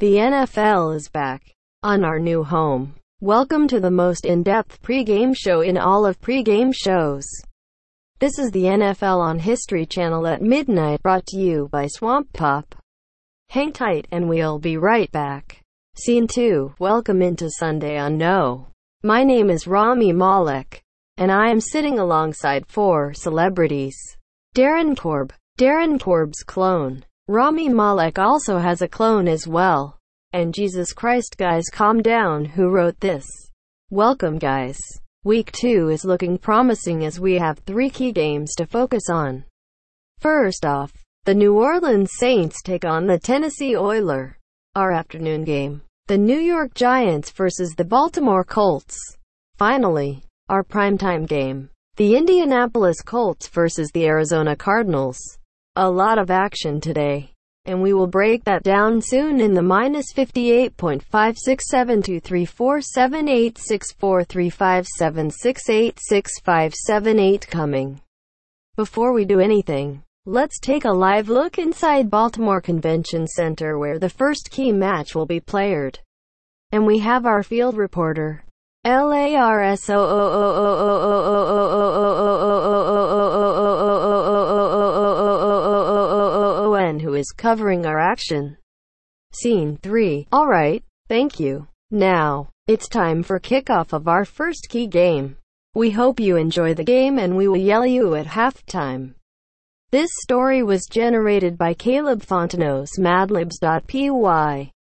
The NFL is back on our new home. Welcome to the most in-depth pre-game show in all of pre-game shows. This is the NFL on History Channel at midnight, brought to you by Swamp Pop. Hang tight and we'll be right back. Scene 2. Welcome into Sunday on No. My name is Rami Malek, and I am sitting alongside 4 celebrities. Darren Korb's clone. Rami Malek also has a clone as well. And Jesus Christ, guys, calm down, who wrote this? Welcome, guys. Week 2 is looking promising as we have 3 key games to focus on. First off, the New Orleans Saints take on the Tennessee Oilers. Our afternoon game, the New York Giants versus the Baltimore Colts. Finally, our primetime game, the Indianapolis Colts versus the Arizona Cardinals. A lot of action today, and we will break that down soon in the -58.5672347864357686578 coming. Before we do anything, let's take a live look inside Baltimore Convention Center, where the first key match will be played. And we have our field reporter, who is covering our action. Scene 3. Alright, thank you. Now, it's time for kickoff of our first key game. We hope you enjoy the game and we will yell you at halftime. This story was generated by Caleb Fontenot's Madlibs.py.